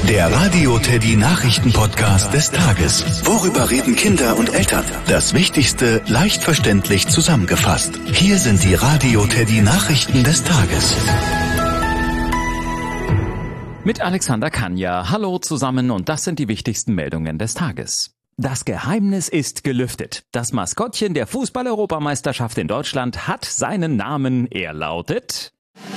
Der Radio Teddy Nachrichten-Podcast des Tages. Worüber reden Kinder und Eltern? Das Wichtigste leicht verständlich zusammengefasst. Hier sind die Radio Teddy Nachrichten des Tages. Mit Alexander Kanja. Hallo zusammen und das sind die wichtigsten Meldungen des Tages. Das Geheimnis ist gelüftet. Das Maskottchen der Fußball-Europameisterschaft in Deutschland hat seinen Namen. Er lautet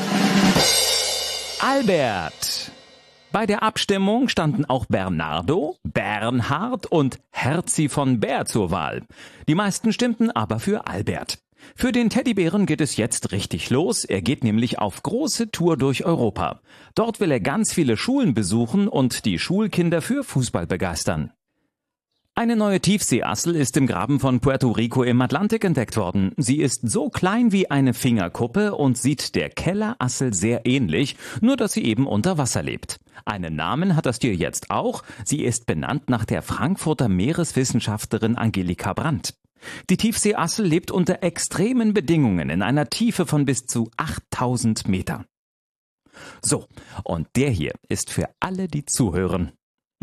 Albert. Bei der Abstimmung standen auch Bernardo, Bernhard und Herzi von Bär zur Wahl. Die meisten stimmten aber für Albert. Für den Teddybären geht es jetzt richtig los. Er geht nämlich auf große Tour durch Europa. Dort will er ganz viele Schulen besuchen und die Schulkinder für Fußball begeistern. Eine neue Tiefseeassel ist im Graben von Puerto Rico im Atlantik entdeckt worden. Sie ist so klein wie eine Fingerkuppe und sieht der Kellerassel sehr ähnlich, nur dass sie eben unter Wasser lebt. Einen Namen hat das Tier jetzt auch. Sie ist benannt nach der Frankfurter Meereswissenschaftlerin Angelika Brandt. Die Tiefseeassel lebt unter extremen Bedingungen in einer Tiefe von bis zu 8000 Meter. So, und der hier ist für alle, die zuhören.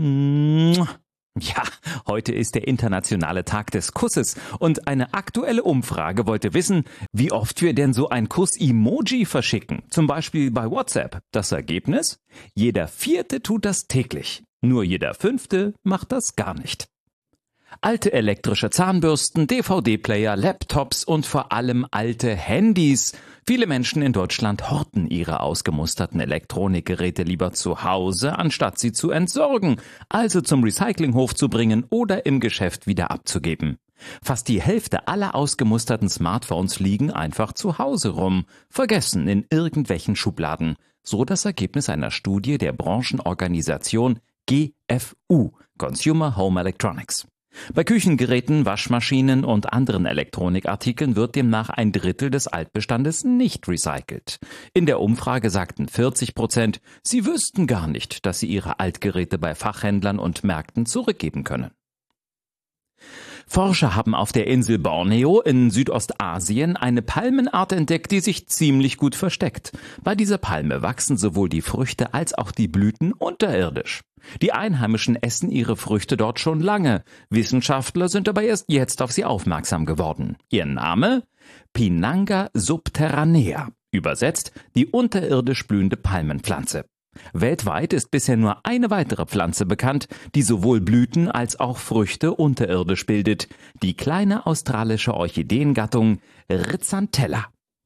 Ja, heute ist der internationale Tag des Kusses und eine aktuelle Umfrage wollte wissen, wie oft wir denn so ein Kuss-Emoji verschicken, zum Beispiel bei WhatsApp. Das Ergebnis? Jeder 4. tut das täglich, nur jeder 5. macht das gar nicht. Alte elektrische Zahnbürsten, DVD-Player, Laptops und vor allem alte Handys. Viele Menschen in Deutschland horten ihre ausgemusterten Elektronikgeräte lieber zu Hause, anstatt sie zu entsorgen, also zum Recyclinghof zu bringen oder im Geschäft wieder abzugeben. Fast die Hälfte aller ausgemusterten Smartphones liegen einfach zu Hause rum, vergessen in irgendwelchen Schubladen. So das Ergebnis einer Studie der Branchenorganisation GfU, Consumer Home Electronics. Bei Küchengeräten, Waschmaschinen und anderen Elektronikartikeln wird demnach 1/3 des Altbestandes nicht recycelt. In der Umfrage sagten 40%, sie wüssten gar nicht, dass sie ihre Altgeräte bei Fachhändlern und Märkten zurückgeben können. Forscher haben auf der Insel Borneo in Südostasien eine Palmenart entdeckt, die sich ziemlich gut versteckt. Bei dieser Palme wachsen sowohl die Früchte als auch die Blüten unterirdisch. Die Einheimischen essen ihre Früchte dort schon lange. Wissenschaftler sind aber erst jetzt auf sie aufmerksam geworden. Ihr Name? Pinanga subterranea. Übersetzt die unterirdisch blühende Palmenpflanze. Weltweit ist bisher nur eine weitere Pflanze bekannt, die sowohl Blüten als auch Früchte unterirdisch bildet, die kleine australische Orchideengattung Rhizanthella.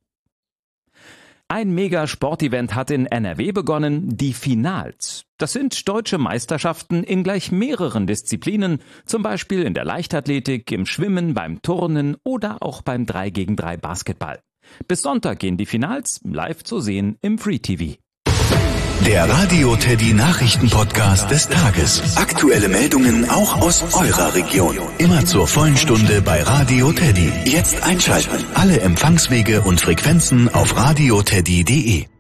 Ein Mega-Sportevent hat in NRW begonnen, die Finals. Das sind deutsche Meisterschaften in gleich mehreren Disziplinen, zum Beispiel in der Leichtathletik, im Schwimmen, beim Turnen oder auch beim 3-gegen-3 Basketball. Bis Sonntag gehen die Finals live zu sehen im Free TV. Der Radio Teddy Nachrichten-Podcast des Tages. Aktuelle Meldungen auch aus eurer Region. Immer zur vollen Stunde bei Radio Teddy. Jetzt einschalten. Alle Empfangswege und Frequenzen auf radioteddy.de.